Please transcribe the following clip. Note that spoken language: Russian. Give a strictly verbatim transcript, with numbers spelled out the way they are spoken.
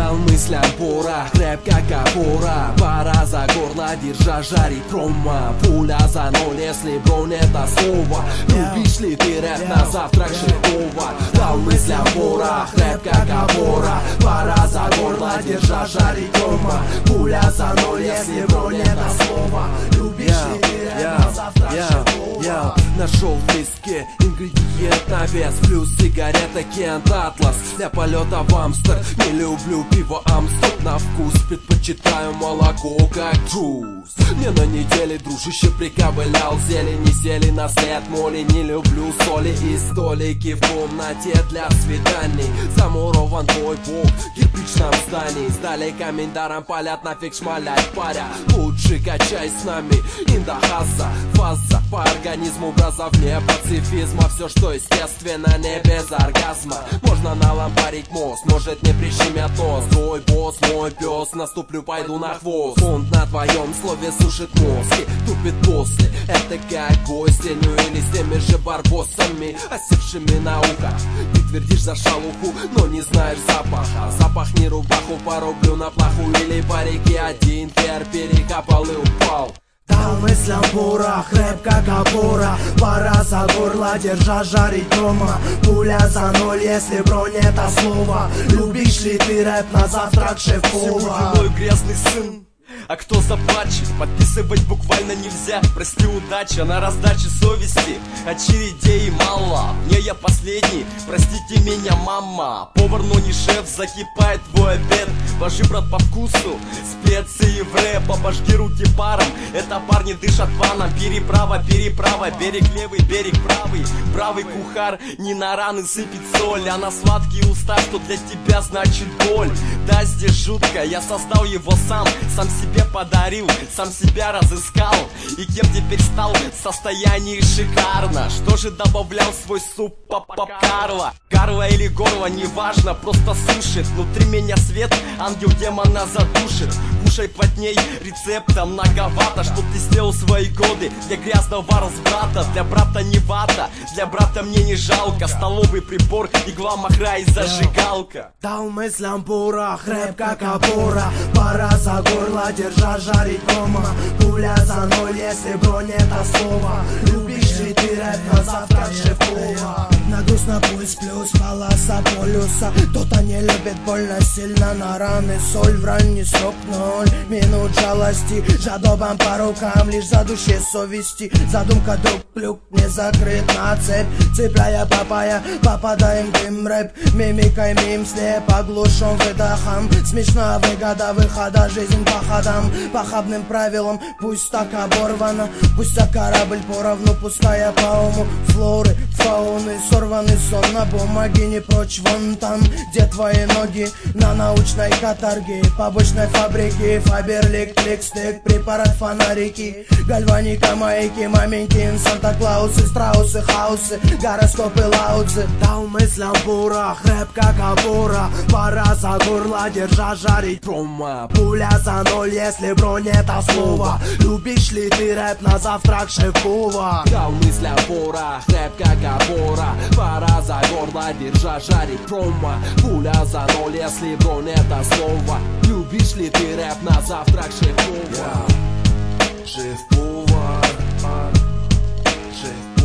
Дал мыслям пора, рэп как опора. Пора за горло держа, жарить промо. Пуля за ноль, если бронь это слово. Любишь ли ты рэп на завтрак шеф-повар? Дал мыслям пора, рэп как опора. Пора за горло держа, жарить промо. Пуля за ноль, если бронь это слово. Любишь ли ты рэп на завтрак шеф-повар? Нашел в листке ингредиент на вес. Плюс сигарета Кент Атлас для полета в Амстер. Не люблю пиво Амстер, на вкус предпочитаю молоко как джуз. Мне на неделе дружище приковылял зелени, сели на след моли. Не люблю соли и столики в комнате для свиданий. Замурован твой бог в кирпичном здании. Сдали комендорам палят, нафиг шмалять паря. Лучше качай с нами индохаса. Фаза по организму вне пацифизма. Все, что естественно, не без оргазма. Можно налампарить мост, может не прищемят нос. Твой босс, мой пес, наступлю, пойду на хвост. Фонд на твоем слове сушит мозг и тупит после. Это как бой с тенью или с теми же барбосами, осевшими на ухо. Ты твердишь за шалуху, но не знаешь запаха. Запахни рубаху, порублю на плаху. Или по реке один пер перекопал и упал. Дал мыслям порох, рэп как опора. Пора за горло держа, жарить промо. Пуля за ноль, если бронь это слово. Любишь ли ты рэп на завтрак шеф-повар? Сегодня мой грязный сын, а кто заплачет? Подписывать буквально нельзя. Прости, удача на раздаче совести. Очередей мало, не я последний. Простите меня, мама. Повар, но не шеф, закипает твой обед. Вожи, брат, по вкусу специи в рэп. Обожги руки паром, это парни дышат ваном. Переправа, переправа, берег левый, берег правый. Бравый кухар не на раны сыпет соль, а на сладкие уста, что для тебя значит боль. Да, здесь жутко, я создал его сам. Сам себе подарил, сам себя разыскал. И кем теперь стал, в состоянии шикарно. Что же добавлял в свой суп папа Карла? Карла или горло, неважно, просто сушит. Внутри меня свет, ангел демона задушит. Кушай плотней, рецепта многовато. Что ты сделал свои годы для грязного разбрата. Для брата не вата, для брата мне не жалко. Столовый прибор, игла, махра и зажигалка. Дал мыслям порох, рэп как опора. Пора за горло держа, жарить промо. Пуля за ноль, если бронь это слово. Любишь ли ты рэп на завтрак шеф-повар? На груз на пульс плюс полоса полюса. Кто-то не любит больно сильно на раны. Соль в ранний срок ноль минут жалости. Жадобам по рукам, лишь за душе совести. Задумка друг клюк не закрыт на цепь. Цепляя папая, попадаем в дым рэп. Мимикой мим слеп, оглушен выдохом. Смешная выгода выхода, жизнь по ходам. Похабным правилам, пусть так оборвана. Пусть так корабль поровну, пустая по уму. Флоры, фауны, сорванный сон на бумаге. Не прочь вон там, где твои ноги. На научной каторге, побочной фабрике. Фаберлик, клик-стик, препарат, фонарики. Гальваника, маяки, маменькин, Санта-Клаусы, страусы, хаусы, гороскопы, лаудзы. Дал мыслям порох, рэп как опора. Пора за горло держа, жарить промо. Пуля за ноль, если бронь это слово. Любишь ли ты рэп на завтрак шеф-повар? Дал мыслям порох, рэп как опора. Пора за горло держа, жарить промо. Пуля за ноль, если бронь это слово. Любишь ли ты рэп на завтрак шеф-повар? Шеф-повар, шеф-повар.